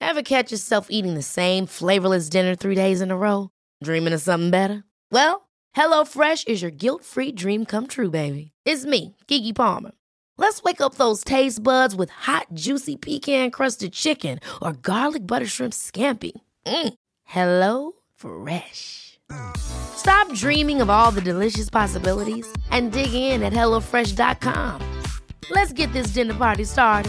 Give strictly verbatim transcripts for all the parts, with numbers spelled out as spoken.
Ever catch yourself eating the same flavorless dinner three days in a row? Dreaming of something better? Well, HelloFresh is your guilt-free dream come true, baby. It's me, Keke Palmer. Let's wake up those taste buds with hot, juicy pecan-crusted chicken or garlic butter shrimp scampi. Mm. Hello Fresh. Stop dreaming of all the delicious possibilities and dig in at hello fresh dot com. Let's get this dinner party started.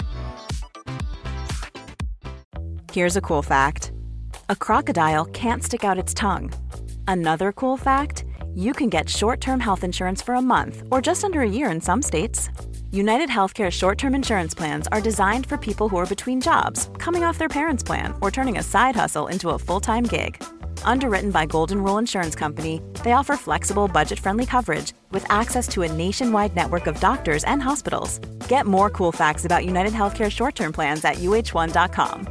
Here's a cool fact. A crocodile can't stick out its tongue. Another cool fact, you can get short-term health insurance for a month or just under a year in some states. United Healthcare short-term insurance plans are designed for people who are between jobs, coming off their parents' plan, or turning a side hustle into a full-time gig. Underwritten by Golden Rule Insurance Company, they offer flexible, budget-friendly coverage with access to a nationwide network of doctors and hospitals. Get more cool facts about United Healthcare short-term plans at U H one dot com.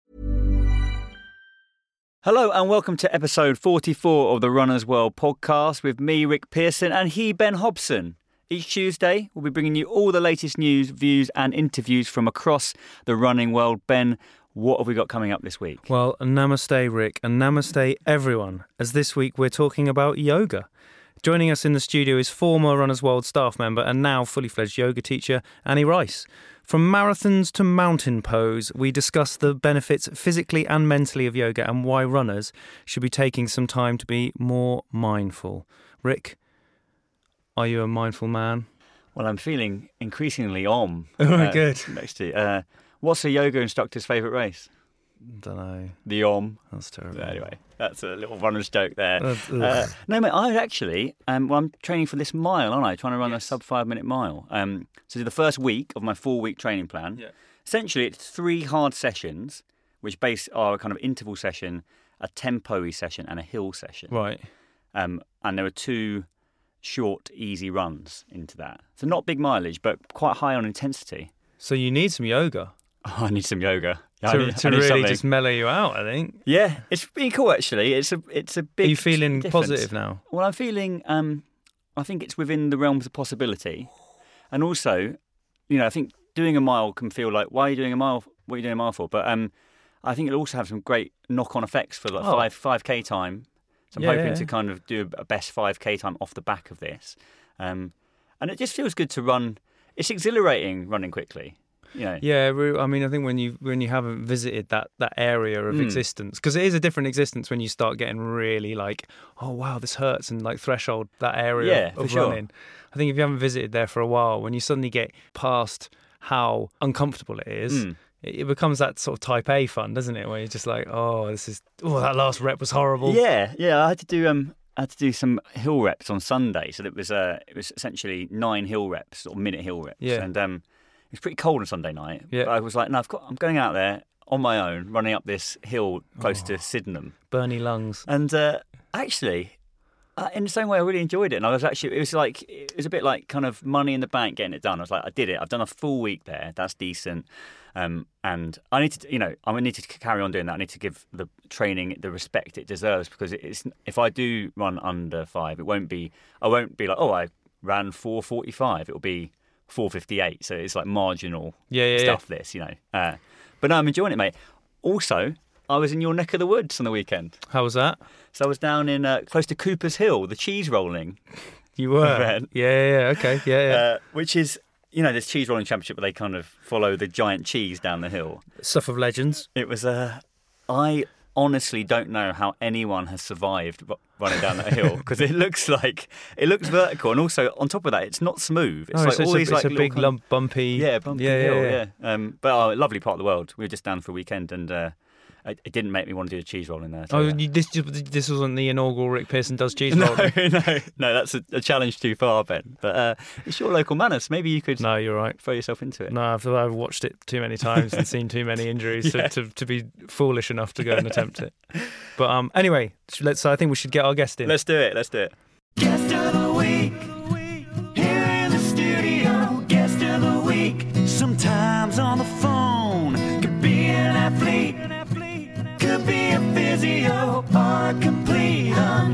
Hello and welcome to episode forty-four of the Runner's World podcast with me, Rick Pearson, and he, Ben Hobson. Each Tuesday, we'll be bringing you all the latest news, views and interviews from across the running world. Ben, what have we got coming up this week? Well, namaste, Rick, and namaste, everyone, as this week we're talking about yoga. Joining us in the studio is former Runner's World staff member and now fully-fledged yoga teacher, Annie Rice. From marathons to mountain pose, we discuss the benefits physically and mentally of yoga and why runners should be taking some time to be more mindful. Rick, are you a mindful man? Well, I'm feeling increasingly om. Oh, uh, good. Next to you. Uh, what's a yoga instructor's favourite race? Don't know. The om. That's terrible. Anyway, that's a little runner's joke there. Uh, uh, no, mate, I actually, um, well, I'm training for this mile, aren't I? Trying to run yes. a sub five minute mile. Um, so the first week of my four week training plan. Yeah. Essentially, it's three hard sessions, which base are a kind of interval session, a tempo-y session, and a hill session. Right. Um, and there are two short, easy runs into that. So not big mileage, but quite high on intensity. So you need some yoga. Oh, I need some yoga. To, I need, to I need really something. just mellow you out, I think. Yeah, it's been cool actually. It's a it's a big. Are you feeling difference. positive now? Well, I'm feeling. Um, I think it's within the realms of possibility, and also, you know, I think doing a mile can feel like, why are you doing a mile? What are you doing a mile for? But um, I think it'll also have some great knock-on effects for like oh. five five k time. So I'm yeah, hoping yeah. to kind of do a best five k time off the back of this, um, and it just feels good to run. It's exhilarating running quickly. Yeah, yeah. I mean, I think when you when you haven't visited that, that area of mm. existence, because it is a different existence when you start getting really like, oh wow, this hurts, and like threshold that area yeah, of, of for running. Sure. I think if you haven't visited there for a while, when you suddenly get past how uncomfortable it is, mm. it, it becomes that sort of type A fun, doesn't it? Where you're just like, oh, this is oh, that last rep was horrible. Yeah, yeah. I had to do um. I had to do some hill reps on Sunday, so it was uh, it was essentially nine hill reps or minute hill reps, yeah. and um. It was pretty cold on Sunday night. Yeah. But I was like, no, I've got, I'm going out there on my own, running up this hill close oh, to Sydenham. Burny lungs. And uh, actually, uh, in the same way, I really enjoyed it. And I was actually, it was like, it was a bit like kind of money in the bank getting it done. I was like, I did it. I've done a full week there. That's decent. Um, and I need to, you know, I need to carry on doing that. I need to give the training the respect it deserves, because it's, if I do run under five, it won't be, I won't be like, oh, I ran four forty-five. It'll be four fifty-eight, so it's like marginal yeah, yeah, stuff, yeah. this, you know. Uh, but no, I'm enjoying it, mate. Also, I was in your neck of the woods on the weekend. How was that? So I was down in uh, close to Cooper's Hill, the cheese rolling. You were? event, yeah, yeah, yeah, okay, yeah, yeah. Uh, which is, you know, this cheese rolling championship where they kind of follow the giant cheese down the hill. Stuff of legends. It was, uh, I honestly don't know how anyone has survived running down that hill, because it looks like it looks vertical, and also on top of that, it's not smooth. It's oh, like so all it's these a, like it's a big lump, bumpy, yeah, bumpy yeah, hill, yeah. yeah. yeah. Um, but oh, a lovely part of the world. We were just down for a weekend, and uh, it, it didn't make me want to do the cheese rolling there. Oh, you, this this wasn't the inaugural Rick Pearson does cheese no, rolling. no, no, that's a, a challenge too far, Ben. But uh, it's your local manors. Maybe you could. No, you're right. Throw yourself into it. No, I've, I've watched it too many times and seen too many injuries yeah. to, to to be foolish enough to go and attempt it. But um, anyway, let's. I think we should get our guest in. Let's do it. Let's do it. Guest of the week, here in the studio. Guest of the week, sometimes on the phone. Could be an athlete, could be a physio, or a complete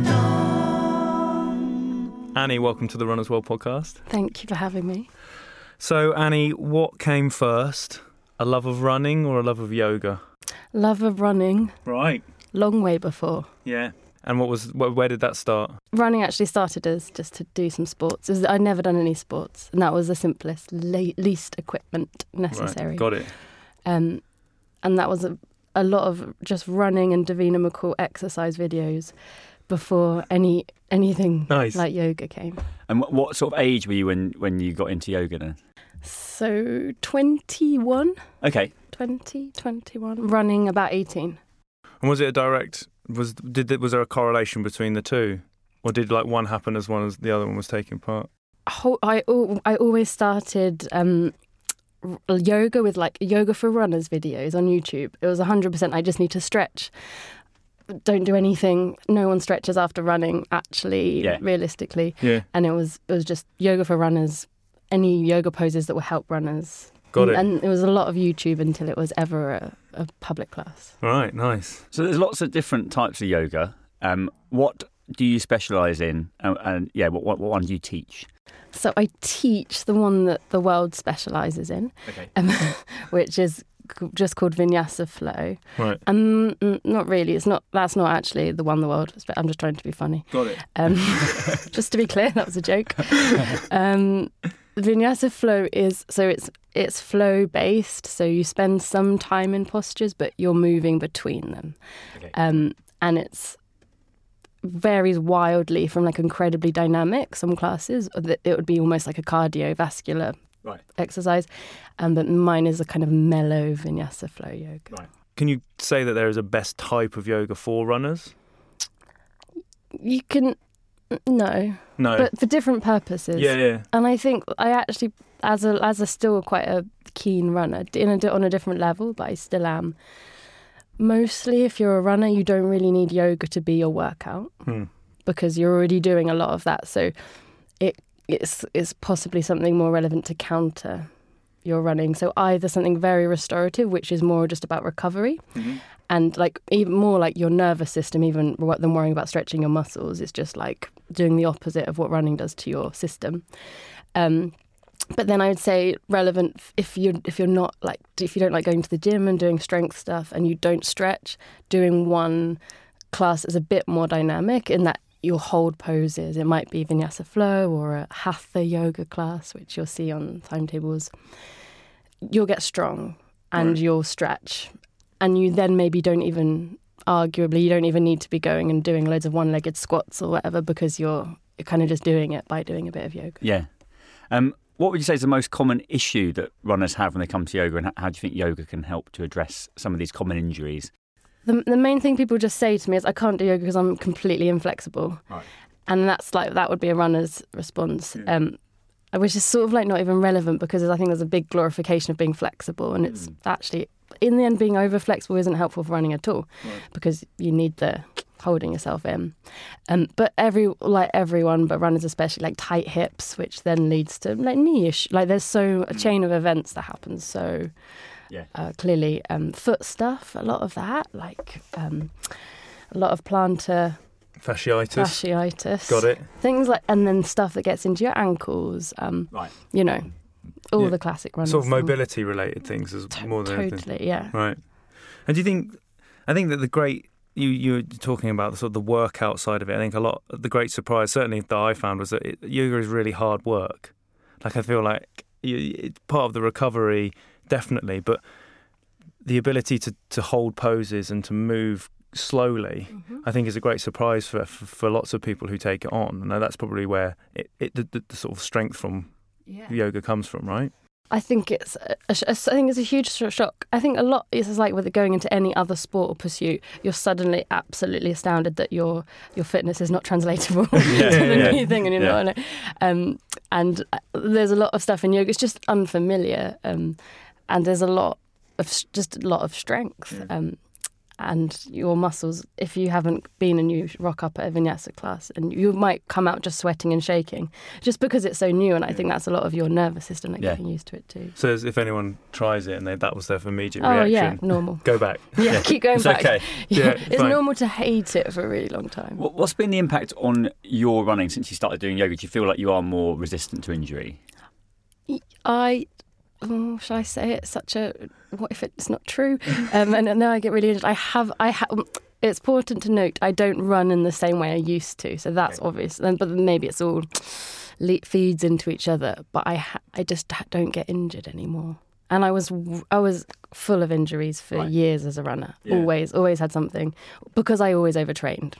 unknown. Annie, welcome to the Runner's World podcast. Thank you for having me. So, Annie, what came first? A love of running or a love of yoga? Love of running, Right. long way before. Yeah. And what was wh- where did that start? Running actually started as just to do some sports. It was- I'd never done any sports, and that was the simplest, le- least equipment necessary. Right. Got it. Um, and that was a, a lot of just running and Davina McCall exercise videos before any anything Nice. like yoga came. And what, what sort of age were you when, when you got into yoga then? So twenty-one, Okay. twenty, twenty-one, running about eighteen. And was it a direct? Was did was there a correlation between the two, or did like one happen as one as the other one was taking part? Ho- I al- I always started um, r- yoga with like yoga for runners videos on YouTube. It was one hundred percent I just need to stretch. Don't do anything. No one stretches after running, actually, Yeah. realistically. Yeah. And it was it was just yoga for runners, any yoga poses that will help runners. Got it. And it was a lot of YouTube until it was ever a, a public class. Right. Nice. So there's lots of different types of yoga. Um, what do you specialise in? And, and yeah, what, what what one do you teach? So I teach the one that the world specialises in, Okay. um, which is c- just called Vinyasa Flow. Right. Um, mm, not really. It's not. That's not actually the one the world. spe- I'm just trying to be funny. Got it. Um, just to be clear, that was a joke. Um, Vinyasa Flow is so it's it's flow based. So you spend some time in postures, but you're moving between them, Okay. um, and it's varies wildly from like incredibly dynamic. Some classes that it would be almost like a cardiovascular Right. exercise, um, but mine is a kind of mellow Vinyasa Flow yoga. Right. Can you say that there is a best type of yoga for runners? You can no, No. but for different purposes. yeah. Yeah. And I think I actually, as a as a still quite a keen runner, in a, on a different level, but I still am. Mostly, if you're a runner, you don't really need yoga to be your workout Hmm. because you're already doing a lot of that. So it it's it's possibly something more relevant to counter your running. So either something very restorative, which is more just about recovery, Mm-hmm. and like even more like your nervous system, even wo- than worrying about stretching your muscles. It's just like doing the opposite of what running does to your system. Um, but then I would say relevant f- if you if you're not like if you don't like going to the gym and doing strength stuff and you don't stretch, doing one class is a bit more dynamic in that you'll hold poses. It might be Vinyasa Flow or a Hatha yoga class, which you'll see on timetables. You'll get strong and Right. you'll stretch, and you then maybe don't even arguably you don't even need to be going and doing loads of one-legged squats or whatever because you're you're kind of just doing it by doing a bit of yoga. Yeah. Um, what would you say is the most common issue that runners have when they come to yoga, and how, how do you think yoga can help to address some of these common injuries? The the main thing people just say to me is I can't do yoga because I'm completely inflexible. Right. And that's like that would be a runner's response. Yeah. Um which is sort of like not even relevant because I think there's a big glorification of being flexible, and it's Mm. actually in the end being over flexible isn't helpful for running at all Right. because you need the holding yourself in. Um but every like everyone but runners especially like tight hips, which then leads to like knee issue. Like there's so a Mm. chain of events that happens so Yeah. uh, clearly um, foot stuff, a lot of that, like um, a lot of plantar Fasciitis. fasciitis. Got it. Things like, and then stuff that gets into your ankles, um, Right. you know, all Yeah. the classic runners. Sort of mobility related things as To- more than anything. Totally, yeah. Right. And do you think? I think that the great you you were talking about the sort of the workout side of it. I think a lot the great surprise, certainly that I found, was that it, yoga is really hard work. Like I feel like you, it's part of the recovery, definitely, but the ability to to hold poses and to move slowly, I think, is a great surprise for, for for lots of people who take it on. And that's probably where it, it the, the, the sort of strength from yoga comes from, right? I think it's a, a, sh- I think it's a huge sh- shock. I think a lot it's just like with it going into any other sport or pursuit, you're suddenly absolutely astounded that your your fitness is not translatable to the yeah. new thing, and you're Yeah. not on it. Um, and there's a lot of stuff in yoga. It's just unfamiliar, um, and there's a lot of s- just a lot of strength. Yeah. Um, and your muscles, if you haven't been and you rock up at a vinyasa class, and you might come out just sweating and shaking, just because it's so new. And I think that's a lot of your nervous system, like Yeah. getting used to it too. So as if anyone tries it and they, that was their immediate Oh yeah, reaction, normal. go back. Yeah, keep going It's back. okay. Yeah, it's fine. normal to hate it for a really long time. What- What's been the impact on your running since you started doing yoga? Do you feel like you are more resistant to injury? I oh, shall I say it? Such a, what if it's not true? Um, and now I get really injured. I have, I have, it's important to note, I don't run in the same way I used to. So that's okay. obvious. And, but maybe it's all le- feeds into each other. But I, ha- I just don't get injured anymore. And I was, I was full of injuries for right. years as a runner. Yeah. Always, always had something because I always overtrained,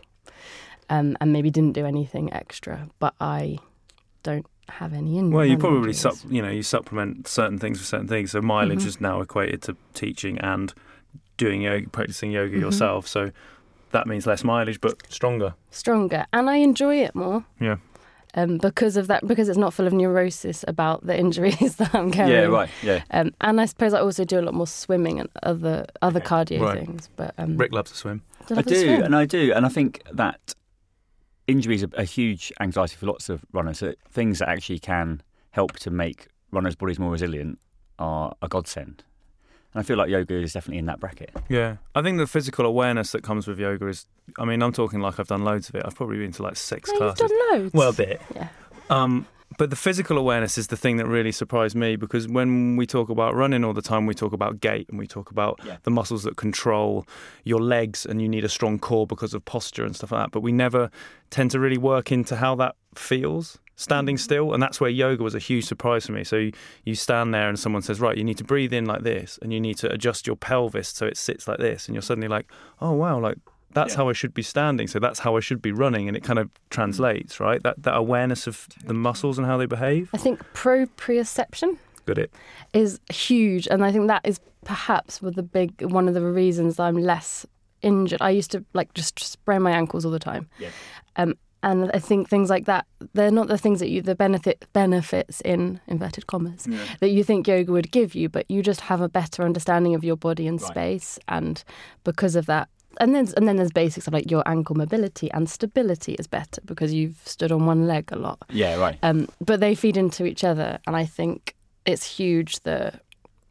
um, and maybe didn't do anything extra. But I don't have any injuries. Well, you probably sup, you know you supplement certain things with certain things. So mileage mm-hmm. is now equated to teaching and doing yoga, practicing yoga mm-hmm. yourself. So that means less mileage, but stronger. Stronger, and I enjoy it more. Yeah. Um, because of that, because it's not full of neurosis about the injuries that I'm carrying. Yeah, right. Yeah. Um, and I suppose I also do a lot more swimming and other other okay. cardio right. things. But um, Rick loves to swim. Do I do, swim? and I do, and I think that injuries are a huge anxiety for lots of runners. So things that actually can help to make runners' bodies more resilient are a godsend. And I feel like yoga is definitely in that bracket. Yeah. I think the physical awareness that comes with yoga is, I mean, I'm talking like I've done loads of it. I've probably been to like six no, classes. You've done loads. Well, a bit. Yeah. Um, but the physical awareness is the thing that really surprised me, because when we talk about running all the time, we talk about gait and we talk about yeah. the muscles that control your legs, and you need a strong core because of posture and stuff like that. But we never tend to really work into how that feels standing still, and that's where yoga was a huge surprise for me. So you, you stand there and someone says, right, you need to breathe in like this, and you need to adjust your pelvis so it sits like this, and you're suddenly like, oh wow, like that's yeah. how I should be standing, so that's how I should be running, and it kind of translates, right? That that awareness of the muscles and how they behave. I think proprioception Got it. is huge, and I think that is perhaps with the big one of the reasons I'm less injured. I used to like just sprain my ankles all the time. Yeah. Um, And I think things like that, they're not the things that you, the benefit benefits in inverted commas, yeah. that you think yoga would give you, but you just have a better understanding of your body and right. space. And because of that, and then, and then there's basics of like your ankle mobility and stability is better because you've stood on one leg a lot. Yeah, right. Um, but they feed into each other. And I think it's huge that,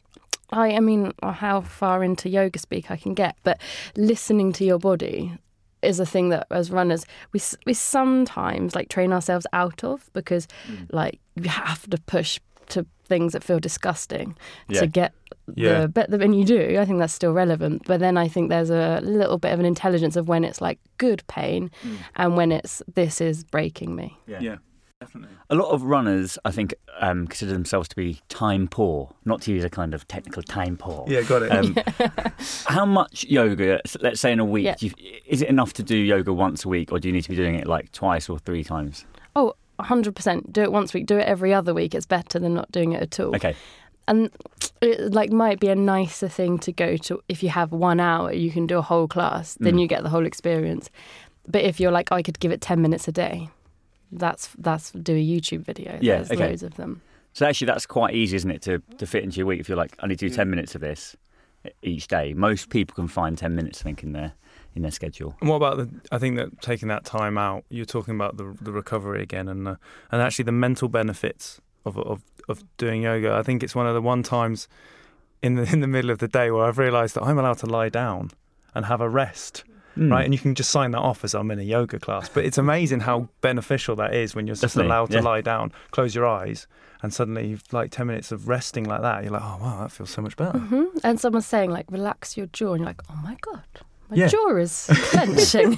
I, I mean, how far into yoga speak I can get, but listening to your body is a thing that as runners we we sometimes like train ourselves out of, because mm. like you have to push to things that feel disgusting yeah. to get yeah. the but when you do, I think that's still relevant. But then I think there's a little bit of an intelligence of when it's like good pain mm. and when it's this is breaking me. Yeah. yeah. Definitely. A lot of runners, I think, um, consider themselves to be time poor, not to use a kind of technical time poor. Yeah, got it. Um, how much yoga, let's say in a week, Yeah. do you, is it enough to do yoga once a week, or do you need to be doing it like twice or three times? Oh, one hundred percent. Do it once a week. Do it every other week. It's better than not doing it at all. Okay. And it like might be a nicer thing to go to. If you have one hour, you can do a whole class, then Mm. you get the whole experience. But if you're like, oh, I could give it ten minutes a day, that's that's do a YouTube video. Yeah, There's okay. loads of them. So actually that's quite easy, isn't it, to, to fit into your week? If you're like, I need to do ten minutes of this each day. Most people can find ten minutes, I think, in their in their schedule. And what about the? I think that taking that time out, you're talking about the the recovery again, and the, and actually the mental benefits of of of doing yoga. I think it's one of the one times in the in the middle of the day where I've realised that I'm allowed to lie down and have a rest. Mm. Right, and you can just sign that off as I'm in a yoga class. But it's amazing how beneficial that is when you're just Definitely, allowed to yeah. lie down, close your eyes, and suddenly you've like ten minutes of resting like that. You're like, oh wow, that feels so much better. hmm And someone's saying like, relax your jaw, and you're like, oh my god, my Yeah. jaw is clenching.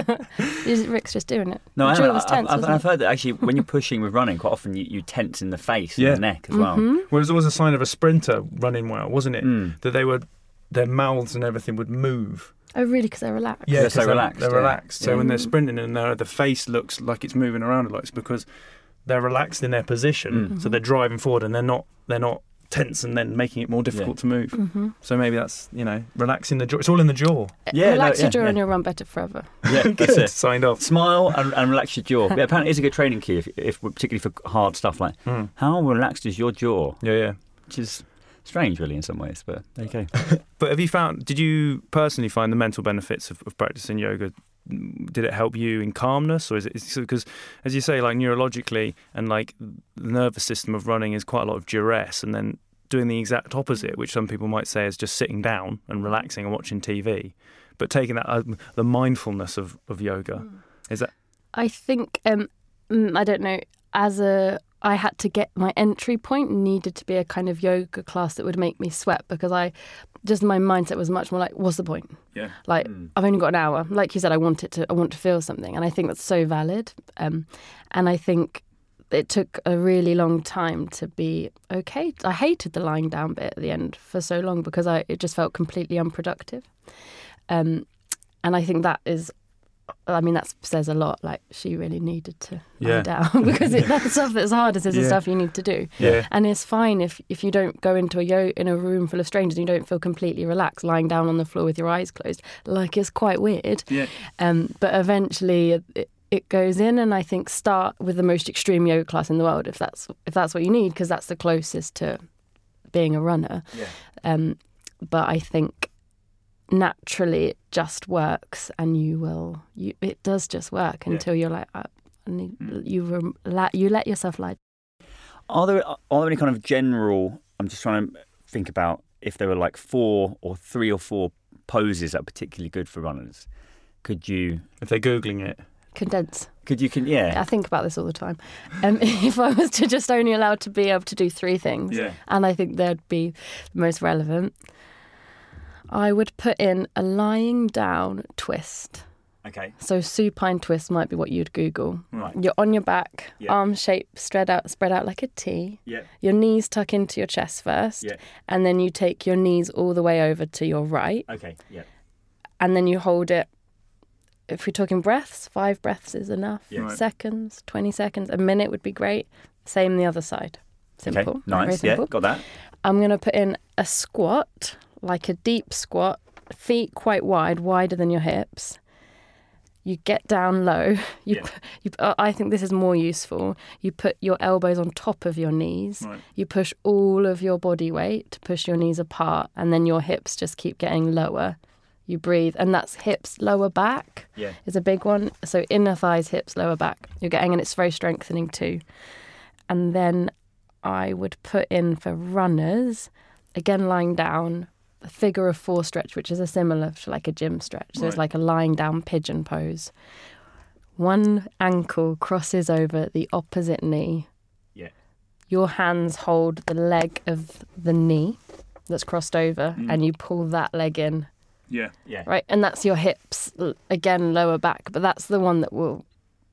Rick's just doing it. No, the I jaw know. was tense. I've, wasn't I've heard that actually when you're pushing with running, quite often you, you tense in the face Yeah. and the neck as well. Mhm. Well, it was always a sign of a sprinter running well, wasn't it? Mm. That they would, their mouths and everything would move. Oh, really? Because they're relaxed. They're 'cause so relaxed, They're yeah. relaxed. So Yeah. when they're sprinting and their the face looks like it's moving around a lot, it's because they're relaxed in their position. Mm. So they're driving forward and they're not they're not tense and then making it more difficult Yeah. to move. hmm So maybe that's, you know, relaxing the jaw. It's all in the jaw. Yeah, relax no, your yeah, jaw yeah. and you'll run better forever. Yeah, that's it. Signed off. Smile and, and relax your jaw. Yeah, apparently it's a good training key, if, if particularly for hard stuff like Mm. how relaxed is your jaw, Yeah, yeah. which is strange, really, in some ways. But there you go. But have you found, did you personally find the mental benefits of, of practicing yoga? Did it help you in calmness, or is it because, as you say, like neurologically and like the nervous system of running is quite a lot of duress, and then doing the exact opposite, which some people might say is just sitting down and relaxing and watching T V, but taking that uh, the mindfulness of, of yoga, is that? I think um, mm, I don't know. As a I had to get my entry point needed to be a kind of yoga class that would make me sweat, because I just my mindset was much more like, what's the point? Yeah. Like mm. I've only got an hour. Like you said, I want it to I want to feel something, and I think that's so valid. Um, and I think it took a really long time to be okay. I hated the lying down bit at the end for so long because I it just felt completely unproductive. Um, and I think that is. I mean, that says a lot. Like, she really needed to yeah. lie down because it, that stuff that's hardest is the yeah. stuff you need to do. Yeah. And it's fine if, if you don't go into a yo in a room full of strangers and you don't feel completely relaxed, lying down on the floor with your eyes closed. Like, it's quite weird. Yeah. Um, but eventually it, it goes in, and I think start with the most extreme yoga class in the world if that's if that's what you need, because that's the closest to being a runner. Yeah. Um, but I think naturally it just works, and you will you it does just work until yeah. you're like uh, and you you, let, you let yourself lie. Are there are there any kind of general, I'm just trying to think about if there were like four or three or four poses that are particularly good for runners. Could you, if they're googling it, condense? Could you can yeah I think about this all the time. Um, if I was to just only allowed to be able to do three things, yeah. and I think they'd be the most relevant, I would put in a lying down twist. Okay. So supine twist might be what you'd Google. Right. You're on your back, yeah. arm shape spread out, spread out like a T. Yeah. Your knees tuck into your chest first. Yeah. And then you take your knees all the way over to your right. Okay. Yeah. And then you hold it. If we're talking breaths, five breaths is enough. Yeah. Right. Seconds, twenty seconds, a minute would be great. Same the other side. Simple. Okay. Nice. Very simple. Yeah. Got that. I'm going to put in a squat, like a deep squat, feet quite wide, wider than your hips. You get down low. You, yeah. you, I think this is more useful. You put your elbows on top of your knees. Right. You push all of your body weight to push your knees apart, and then your hips just keep getting lower. You breathe, and that's hips, lower back yeah. is a big one. So inner thighs, hips, lower back. You're getting, and it's very strengthening too. And then I would put in for runners, again lying down, a figure of four stretch, which is a similar to like a gym stretch. So right. it's like a lying down pigeon pose. One ankle crosses over the opposite knee. Yeah. Your hands hold the leg of the knee that's crossed over, mm. and you pull that leg in. Yeah. Yeah. Right. And that's your hips, again, lower back. But that's the one that will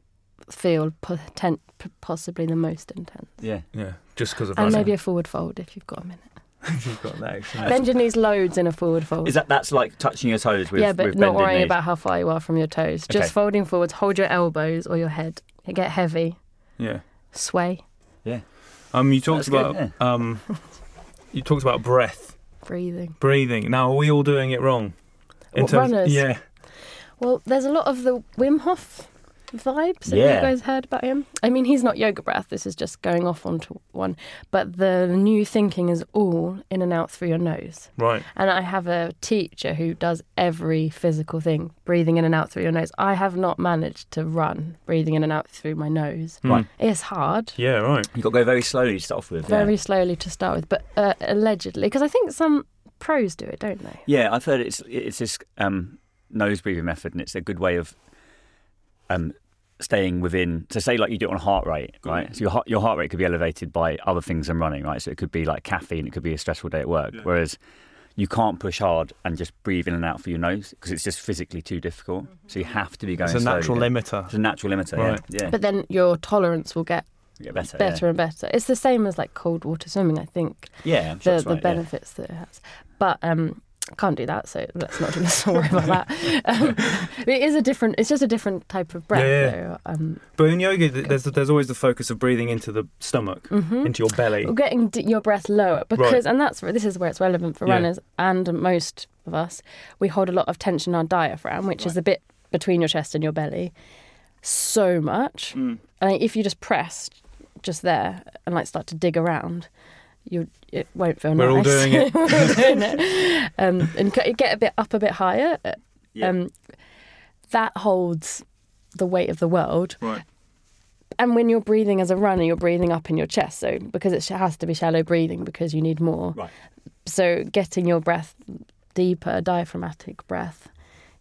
feel potent, possibly the most intense. Yeah. Yeah. Just because of And running. maybe a forward fold if you've got a minute. You've got that extra. Bend your knees loads in a forward fold. Is that that's like touching your toes with yeah, but with not bended worrying knees? about how far you are from your toes. Okay. Just folding forwards. Hold your elbows or your head. Get heavy. Yeah. Sway. Yeah. Um, you talked That's good, about yeah. um, you talked about breath, Breathing. breathing. Now, are we all doing it wrong? In What, terms- runners? Yeah. Well, there's a lot of the Wim Hof vibes. Have Yeah. you guys heard about him? I mean, he's not yoga breath. This is just going off onto one. But the new thinking is all in and out through your nose. Right. And I have a teacher who does every physical thing, breathing in and out through your nose. I have not managed to run breathing in and out through my nose. Right. It's hard. Yeah. Right. You've got to go very slowly to start off with. Very yeah. slowly to start with. But uh, allegedly, because I think some pros do it, don't they? Yeah, I've heard it's it's this um, nose breathing method, and it's a good way of um, staying within. So, say like you do it on heart rate, right? So your heart, your heart rate could be elevated by other things than running, right? So it could be like caffeine, it could be a stressful day at work. Yeah. Whereas you can't push hard and just breathe in and out for your nose because it's just physically too difficult. So you have to be going. It's a natural slowly. limiter. It's a natural limiter. Right. Yeah. yeah. But then your tolerance will get Get better. better yeah. and better. It's the same as like cold water swimming, I think. Yeah, I'm sure the that's the right, benefits that it has. But um, I can't do that, so let's not let's not worry about that. Um, it is a different. It's just a different type of breath. Yeah, yeah. Though. Um, But in yoga, th- there's there's always the focus of breathing into the stomach, Mhm. into your belly. Or getting d- your breath lower because, and that's this is where it's relevant for Yeah. runners and most of us. We hold a lot of tension on our diaphragm, which is a bit between your chest and your belly. So much, Mm. and if you just press just there and like start to dig around, you it won't feel We're nice. all doing it. We're all doing it. Um, and c- get a bit up, a bit higher. uh, Yeah. Um, that holds the weight of the world. Right. And when you're breathing as a runner, you're breathing up in your chest. So because it sh- has to be shallow breathing because you need more. Right. So getting your breath deeper, diaphragmatic breath,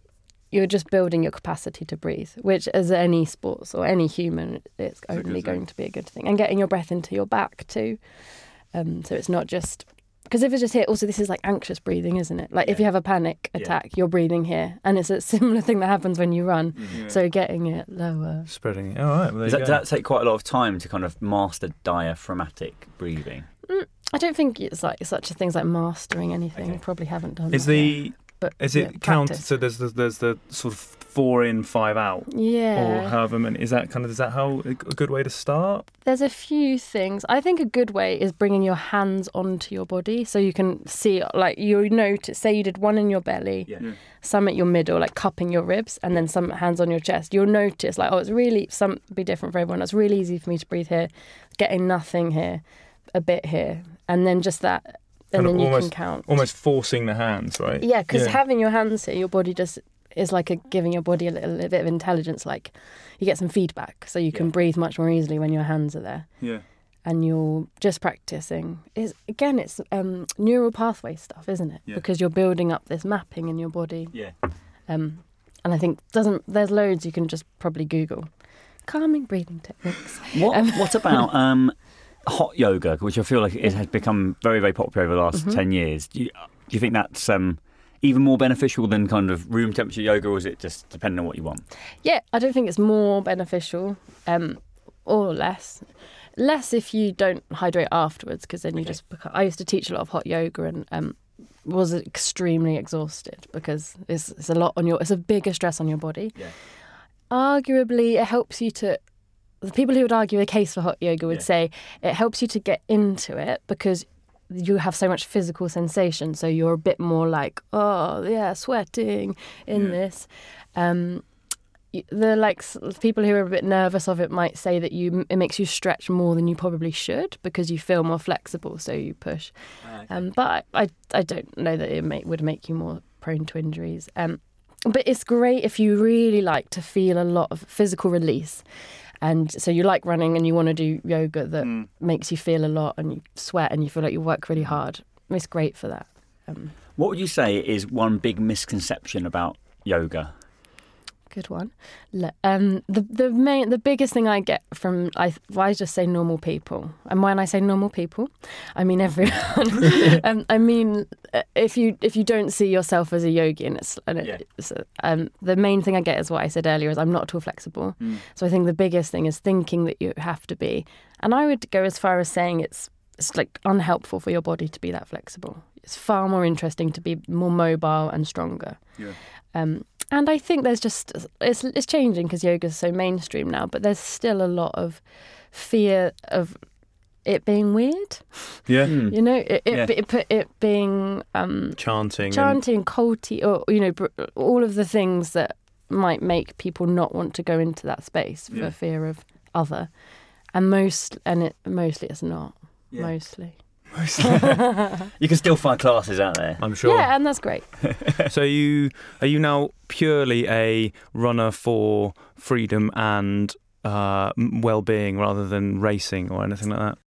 you're just building your capacity to breathe, which as any sports or any human, it's only going to be a good thing. And getting your breath into your back too. Um, so it's not just, because if it's just here, also this is like anxious breathing, isn't it? Like yeah. if you have a panic attack, yeah. you're breathing here. And it's a similar thing that happens when you run. Yeah. So getting it lower. Spreading it. All right. Well, does, that, does that take quite a lot of time to kind of master diaphragmatic breathing? Mm, I don't think it's like such a thing's like mastering anything. Okay. Probably haven't done is that the yet. But, is it yeah, count? practice. So there's the, there's the sort of four in, five out. Yeah. Or however many. Is that kind of is that how a good way to start? There's a few things. I think a good way is bringing your hands onto your body so you can see, like you notice. Say you did one in your belly, yeah. Yeah. some at your middle, like cupping your ribs, and then some hands on your chest. You'll notice, like, oh, it's really some be different for everyone. It's really easy for me to breathe here, getting nothing here, a bit here, and then just that. And kind then you almost, can count. Almost forcing the hands, right? Yeah, because yeah. having your hands here, your body just is like a, giving your body a little, little bit of intelligence. Like you get some feedback, so you can yeah. breathe much more easily when your hands are there. Yeah. And you're just practicing. Is again, it's um, neural pathway stuff, isn't it? Yeah. Because you're building up this mapping in your body. Yeah. Um, and I think doesn't there's loads you can just probably Google. Calming breathing techniques. What Um, What about um, hot yoga, which I feel like it has become very, very popular over the last Mhm. ten years? Do you, do you think that's um, even more beneficial than kind of room temperature yoga, or is it just depending on what you want? Yeah, I don't think it's more beneficial um, or less. Less if you don't hydrate afterwards, because then you Okay. just become... I used to teach a lot of hot yoga and um, was extremely exhausted because it's, it's a lot on your... It's a bigger stress on your body. Yeah. Arguably, it helps you to... The people who would argue a case for hot yoga would Yeah. say it helps you to get into it because you have so much physical sensation. So you're a bit more like, oh, yeah, sweating in Yeah. this. Um, y- the like s- people who are a bit nervous of it might say that you it makes you stretch more than you probably should because you feel more flexible, so you push. Um, but I, I, I don't know that it may, would make you more prone to injuries. Um, but it's great if you really like to feel a lot of physical release. And so you like running and you want to do yoga that Mm. makes you feel a lot and you sweat and you feel like you work really hard. It's great for that. Um, What would you say is one big misconception about yoga? Good one. Le- Um, the the main the biggest thing I get from I I just say normal people, and when I say normal people, I mean everyone. um, I mean uh, if you if you don't see yourself as a yogi, and it's, and Yeah. it's um, the main thing I get is what I said earlier is I'm not at all flexible. Mm. So I think the biggest thing is thinking that you have to be, and I would go as far as saying it's it's like unhelpful for your body to be that flexible. It's far more interesting to be more mobile and stronger. Yeah. Um, and I think there's just, it's, it's changing because yoga's so mainstream now, but there's still a lot of fear of it being weird. Yeah. Mm. You know, it it, Yeah. it, it, it being um, Chanting. chanting, culty, or, you know, br- all of the things that might make people not want to go into that space for Yeah. fear of other. And most, and it mostly it's not. Yeah. Mostly. You can still find classes out there. I'm sure. Yeah, and that's great. So you are you now purely a runner for freedom and uh, m- well-being rather than racing or anything like that?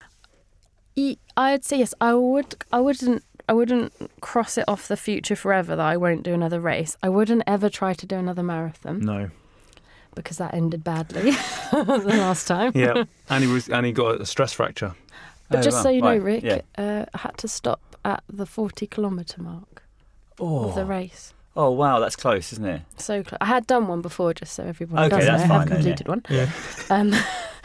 E- I'd say yes. I would. I wouldn't. I wouldn't cross it off the future forever that I won't do another race. I wouldn't ever try to do another marathon No. because that ended badly the last time. Yeah. And he was and he got a stress fracture. But Oh, just wow. so you know, Right, Rick, yeah. uh, I had to stop at the forty kilometre mark Oh. of the race. Oh, wow, that's close, isn't it? So close. I had done one before, just so everyone Okay, does know. that's I fine have then, completed one. Yeah. Um,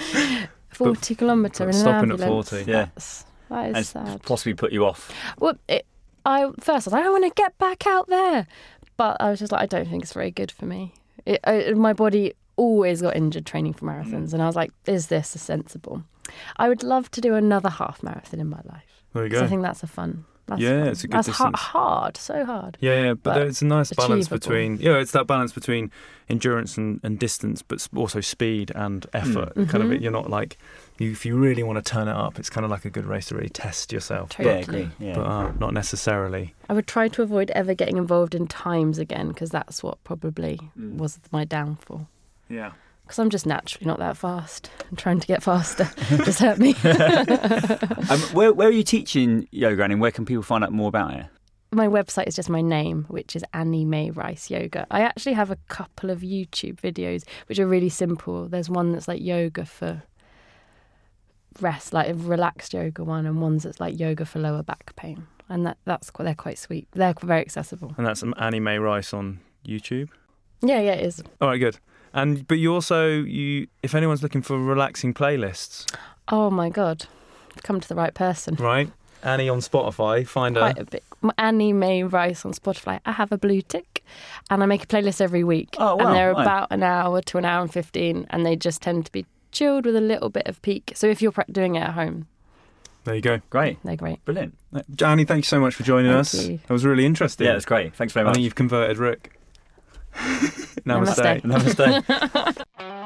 forty kilometre in an stopping at ambulance. forty. Yeah. That's, that is And sad. possibly put you off. Well, it, I first I was like, I want to get back out there, but I was just like, I don't think it's very good for me. It, I, my body always got injured training for marathons, and I was like, is this sensible? I would love to do another half marathon in my life. There you 'Cause go. I think that's a fun. That's Yeah, fun. it's a good that's ha- distance. hard, so hard. Yeah, yeah, but, But there's a nice balance achievable. between yeah, it's that balance between endurance and, and distance, but s- also speed and effort. Mm. Kind of, Mhm. you're not like you, if you really want to turn it up, it's kind of like a good race to really test yourself. Totally. Yeah, I agree. Yeah. But uh, not necessarily. I would try to avoid ever getting involved in times again, because that's what probably Mm. was my downfall. Yeah. Because I'm just naturally not that fast, and trying to get faster just hurt me. um, where, where are you teaching yoga, and where can people find out more about it? my website is just my name, which is Annie May Rice Yoga. I actually have a couple of YouTube videos which are really simple. There's one that's like yoga for rest, like a relaxed yoga one, and one's that's like yoga for lower back pain. And that that's they're quite sweet. They're very accessible. And that's Annie May Rice on YouTube? Yeah, yeah, it is. All right, good. And but you also you if anyone's looking for relaxing playlists, Oh my God, I've come to the right person. right? Annie on Spotify, find her. Quite a bit. Annie May Rice on Spotify. I have a blue tick, and I make a playlist every week. Oh, wow, And they're right. about an hour to an hour and fifteen, and they just tend to be chilled with a little bit of peak. So if you're pra- doing it at home, There you go. Great. they're great. Brilliant. Annie, thank you so much for joining Thank us. you. That was really interesting. Yeah, that's great. Thanks very I much. think you've converted Rick. Namaste. Namaste. Namaste.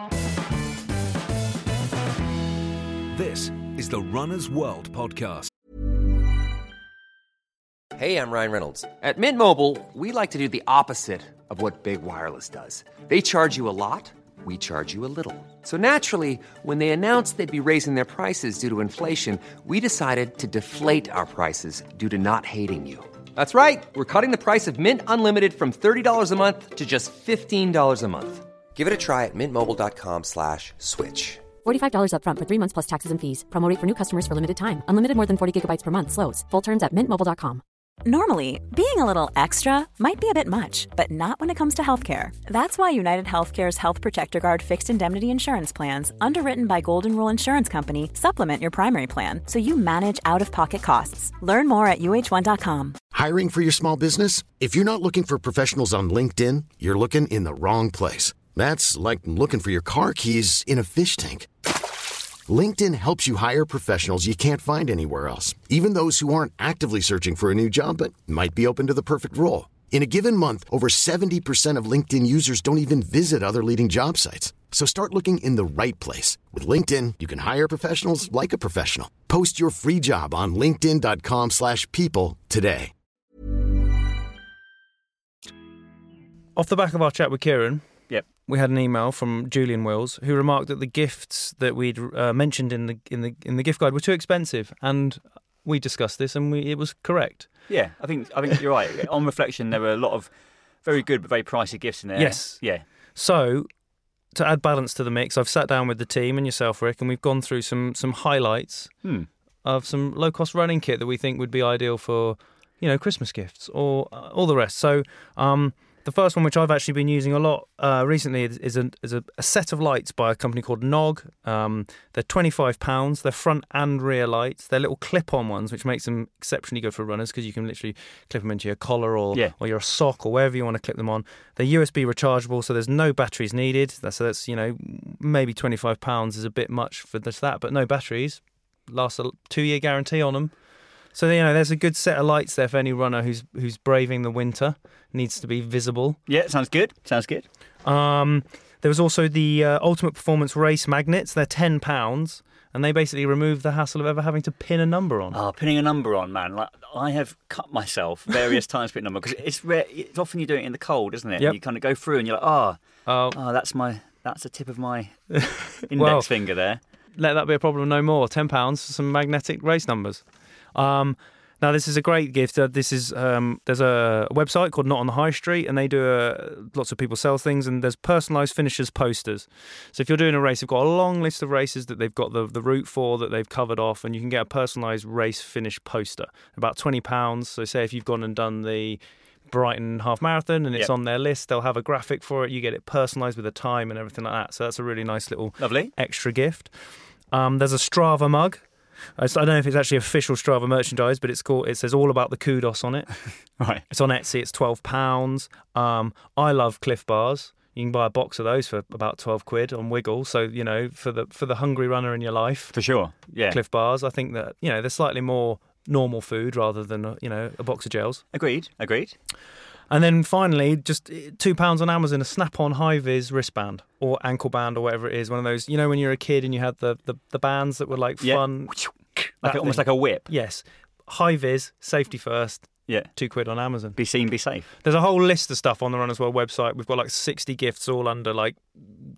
This is the Runner's World podcast. Hey, I'm Ryan Reynolds. At Mint Mobile, we like to do the opposite of what Big Wireless does. They charge you a lot, we charge you a little. So naturally, when they announced they'd be raising their prices due to inflation, we decided to deflate our prices due to not hating you. That's right. We're cutting the price of Mint Unlimited from thirty dollars a month to just fifteen dollars a month. Give it a try at mintmobile.com slash switch. forty-five dollars up front for three months plus taxes and fees. Promo rate for new customers for limited time. Unlimited more than forty gigabytes per month slows. Full terms at mint mobile dot com. Normally, being a little extra might be a bit much, but not when it comes to healthcare. That's why United Healthcare's Health Protector Guard fixed indemnity insurance plans, underwritten by Golden Rule Insurance Company, supplement your primary plan so you manage out-of-pocket costs. Learn more at U H one dot com. Hiring for your small business? If you're not looking for professionals on LinkedIn, you're looking in the wrong place. That's like looking for your car keys in a fish tank. LinkedIn helps you hire professionals you can't find anywhere else, even those who aren't actively searching for a new job but might be open to the perfect role. In a given month, over seventy percent of LinkedIn users don't even visit other leading job sites. So start looking in the right place. With LinkedIn, you can hire professionals like a professional. Post your free job on linkedin.com slash people today. Off the back of our chat with Kieran, Yep. we had an email from Julian Wills who remarked that the gifts that we'd uh, mentioned in the in the in the gift guide were too expensive, and we discussed this and we, it was correct. Yeah, I think I think you're right. On reflection, there were a lot of very good but very pricey gifts in there. Yes. Yeah. So, to add balance to the mix, I've sat down with the team and yourself, Rick, and we've gone through some some highlights Hmm. of some low cost running kit that we think would be ideal for, you know, Christmas gifts or uh, all the rest. So, um. The first one, which I've actually been using a lot uh, recently, is, is, a, is a, a set of lights by a company called Nog. Um, they're twenty-five pounds. They're front and rear lights. They're little clip-on ones, which makes them exceptionally good for runners because you can literally clip them into your collar or, Yeah. or your sock or wherever you want to clip them on. They're U S B rechargeable, so there's no batteries needed. That's, so that's, you know, maybe twenty-five pounds is a bit much for just that, but no batteries. Lasts a two-year guarantee on them. So, you know, there's a good set of lights there for any runner who's who's braving the winter, needs to be visible. Yeah, sounds good. Sounds good. Um, there was also the uh, Ultimate Performance Race magnets. They're ten pounds, and they basically remove the hassle of ever having to pin a number on. Oh, pinning a number on, man. Like I have cut myself various times pinning a number because it's rare. It's often you do it in the cold, isn't it? Yep. You kind of go through and you're like, oh, Oh, oh, that's my that's the tip of my index Well, finger there. let that be a problem no more. ten pounds for some magnetic race numbers. Um, now, this is a great gift. Uh, this is um, there's a website called Not on the High Street, and they do uh, lots of people sell things, and there's personalised finishers posters. So if you're doing a race, they've got a long list of races that they've got the, the route for that they've covered off, and you can get a personalised race finish poster, about twenty pounds. So say if you've gone and done the Brighton half marathon and it's Yep. on their list, they'll have a graphic for it. You get it personalised with a time and everything like that. So that's a really nice little Lovely. extra gift. Um, there's a Strava mug. I don't know if it's actually official Strava merchandise, but it's called. It says all about the kudos on it. Right. It's on Etsy. It's twelve pounds. Um, I love Cliff Bars. You can buy a box of those for about twelve quid on Wiggle. So you know, for the for the hungry runner in your life, For sure. Yeah. Cliff Bars. I think that you know they're slightly more normal food rather than uh, you know a box of gels. Agreed. Agreed. And then finally, just two pounds on Amazon, a Snap-on high-vis wristband or ankle band or whatever it is. One of those, you know, when you're a kid and you had the, the, the bands that were like Yeah. fun. Like That a, almost thing. like a whip. Yes. High-vis, safety first, Yeah. two quid on Amazon. Be seen, be safe. There's a whole list of stuff on the Runners World website. We've got like sixty gifts all under like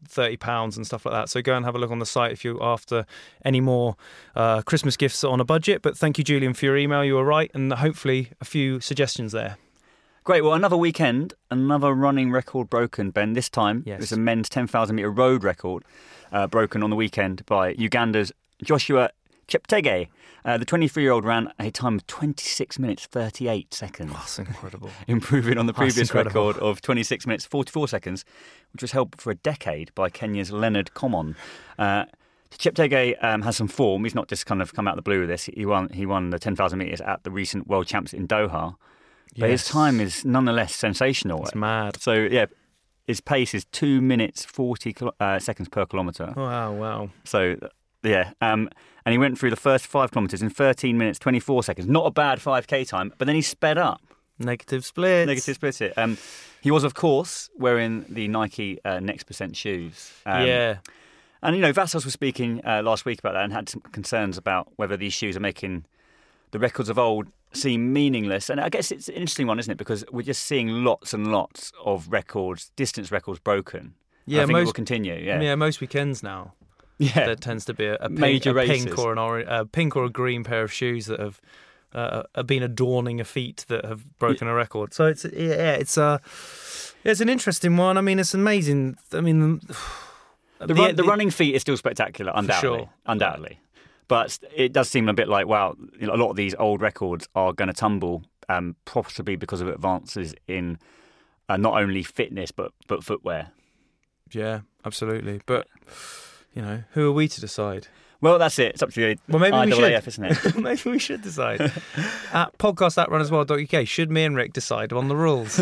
thirty pounds and stuff like that. So go and have a look on the site if you're after any more uh, Christmas gifts on a budget. But thank you, Julian, for your email. You were right, and hopefully a few suggestions there. Great. Well, another weekend, another running record broken, Ben. This time Yes. it was a men's ten thousand metre road record uh, broken on the weekend by Uganda's Joshua Cheptegei. Uh, the twenty-three-year-old ran a time of twenty-six minutes thirty-eight seconds. Oh, that's incredible. Improving on the That's previous incredible. record of twenty-six minutes forty-four seconds, which was held for a decade by Kenya's Leonard Common. Uh, Cheptegei um, has some form. He's not just kind of come out of the blue with this. He won, he won the ten thousand metres at the recent World Champs in Doha. But Yes. his time is nonetheless sensational. It's mad. So, yeah, his pace is two minutes forty kilo- uh, seconds per kilometre. Wow, wow. So, yeah. Um, and he went through the first five kilometres in thirteen minutes twenty-four seconds. Not a bad five K time, but then he sped up. Negative split. Negative split it. Um, he was, of course, wearing the Nike uh, Next Percent shoes. Um, yeah. And, you know, Vassos was speaking uh, last week about that and had some concerns about whether these shoes are making the records of old seem meaningless. And I guess it's an interesting one, isn't it? Because we're just seeing lots and lots of records, distance records broken. Yeah, I think most, it will continue. Yeah, yeah, most weekends now. Yeah. There tends to be a, a, pink, Major a pink races. or an orange, a pink or a green pair of shoes that have uh, have been adorning a feat that have broken a record. So it's yeah, it's a it's an interesting one. I mean, it's amazing. I mean, The, the, run, the running feat is still spectacular, undoubtedly. sure. Undoubtedly. But it does seem a bit like, wow, you know, a lot of these old records are going to tumble, um, possibly because of advances in uh, not only fitness but but footwear. Yeah, absolutely. But you know, who are we to decide? Well, that's it. It's up to you. Well, maybe we I A A F, should. isn't it? Maybe we should decide. At podcast at runners world dot U K, should me and Rick decide on the rules?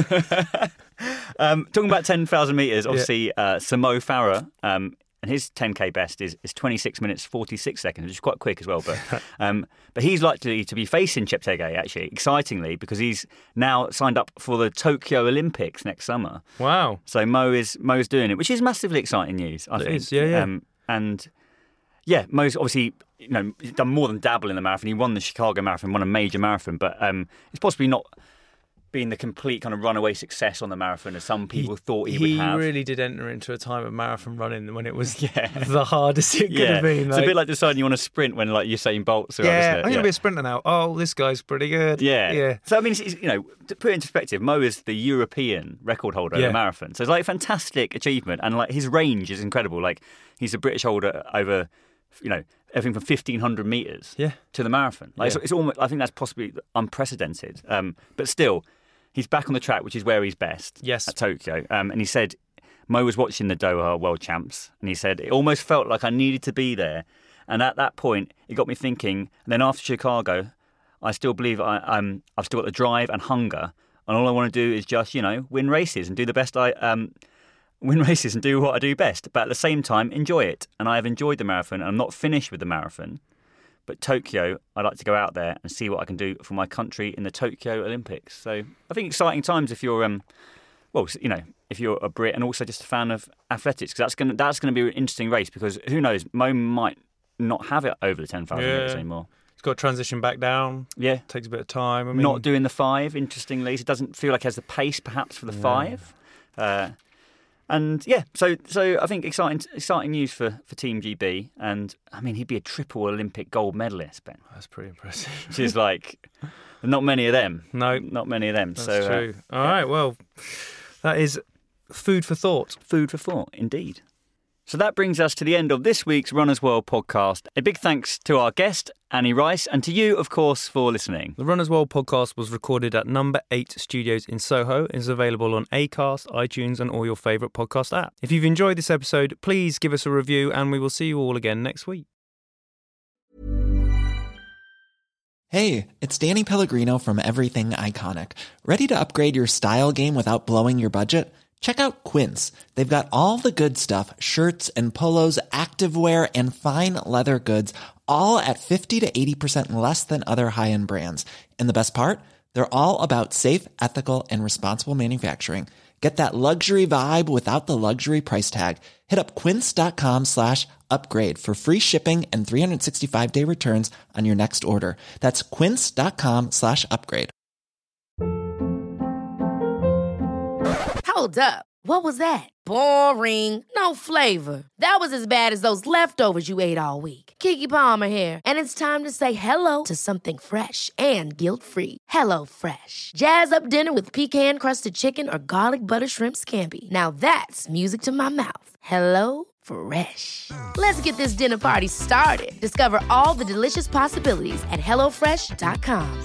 um, talking about ten thousand metres, obviously, uh, Samo Farah, um, and his ten K best is, is twenty-six minutes forty-six seconds, which is quite quick as well. But um, but he's likely to be facing Cheptegei, actually, excitingly, because he's now signed up for the Tokyo Olympics next summer. Wow. So Mo is Mo's doing it, which is massively exciting news, I It think. is, yeah, yeah. Um, and yeah, Mo's obviously, you know, he's done more than dabble in the marathon. He won the Chicago Marathon, won a major marathon, but um, it's possibly not been the complete kind of runaway success on the marathon as some people thought he, he would have. really did enter into a time of marathon running when it was Yeah. the hardest it could yeah, have been. it's a bit like deciding you want to sprint when like Usain Bolt's around, yeah, isn't I'm it? going to Yeah. be a sprinter now. Oh, this guy's pretty good. Yeah. Yeah. So, I mean, it's, it's, you know, to put it into perspective, Mo is the European record holder Yeah. of the marathon. So it's like a fantastic achievement. And like his range is incredible. Like he's a British holder over, you know, everything from fifteen hundred metres Yeah. to the marathon. Like Yeah. it's, it's almost, I think that's possibly unprecedented. Um, but still, he's back on the track, which is where he's best. Yes. At Tokyo. Um, and he said, Mo was watching the Doha World Champs, and he said, it almost felt like I needed to be there. And at that point, it got me thinking, and then after Chicago, I still believe I, I'm, I've still got the drive and hunger, and all I want to do is just, you know, win races and do the best I... Um, win races and do what I do best, but at the same time, enjoy it. And I have enjoyed the marathon, and I'm not finished with the marathon. But Tokyo, I'd like to go out there and see what I can do for my country in the Tokyo Olympics. So I think exciting times if you're, um, well, you know, if you're a Brit and also just a fan of athletics, because that's going to that's going to be an interesting race. Because who knows, Mo might not have it over the ten thousand Yeah. metres anymore. He's got to transition back down. Yeah, Takes a bit of time. I mean, not doing the five. Interestingly, he doesn't feel like he has the pace perhaps for the Yeah. five. Uh, And yeah, so so I think exciting exciting news for, for Team G B. And I mean, he'd be a triple Olympic gold medalist, Ben. That's pretty impressive. Which is like, not many of them. No. Not many of them. That's so, true. Uh, All right, well, that is food for thought. Food for thought, indeed. So that brings us to the end of this week's Runners World podcast. A big thanks to our guest, Annie Rice, and to you, of course, for listening. The Runners World podcast was recorded at Number eight Studios in Soho and is available on Acast, iTunes and all your favourite podcast apps. If you've enjoyed this episode, please give us a review and we will see you all again next week. Hey, it's Danny Pellegrino from Everything Iconic. Ready to upgrade your style game without blowing your budget? Check out Quince. They've got all the good stuff, shirts and polos, activewear, and fine leather goods, all at fifty to eighty percent less than other high-end brands. And the best part? They're all about safe, ethical, and responsible manufacturing. Get that luxury vibe without the luxury price tag. Hit up quince.com slash upgrade for free shipping and three sixty-five day returns on your next order. That's quince.com slash upgrade. Hold up. What was that? Boring. No flavor. That was as bad as those leftovers you ate all week. Keke Palmer here, and it's time to say hello to something fresh and guilt-free. Hello Fresh. Jazz up dinner with pecan-crusted chicken or garlic butter shrimp scampi. Now that's music to my mouth. Hello Fresh. Let's get this dinner party started. Discover all the delicious possibilities at hello fresh dot com.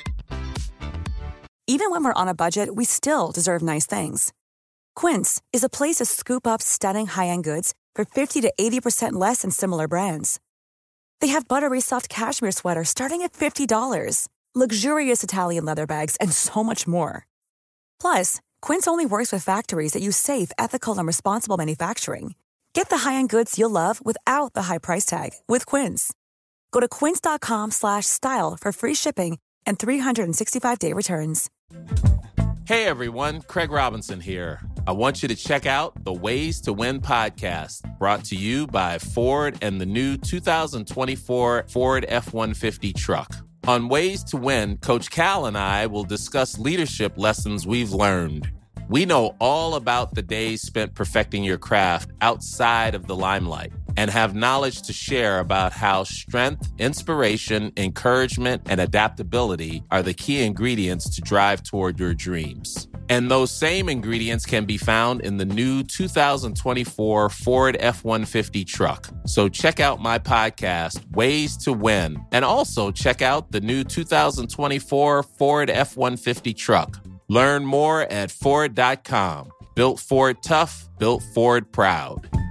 Even when we're on a budget, we still deserve nice things. Quince is a place to scoop up stunning high-end goods for fifty to eighty percent less than similar brands. They have buttery soft cashmere sweaters starting at fifty dollars, luxurious Italian leather bags, and so much more. Plus, Quince only works with factories that use safe, ethical, and responsible manufacturing. Get the high-end goods you'll love without the high price tag with Quince. Go to quince.com slash style for free shipping and three sixty-five day returns. Hey everyone, Craig Robinson here. I want you to check out the Ways to Win podcast, brought to you by Ford and the new two thousand twenty-four Ford F one fifty truck. On Ways to Win, Coach Cal and I will discuss leadership lessons we've learned. We know all about the days spent perfecting your craft outside of the limelight and have knowledge to share about how strength, inspiration, encouragement, and adaptability are the key ingredients to drive toward your dreams. And those same ingredients can be found in the new two thousand twenty-four Ford F one fifty truck. So check out my podcast, Ways to Win, and also check out the new two thousand twenty-four Ford F one fifty truck. Learn more at Ford dot com. Built Ford tough, built Ford proud.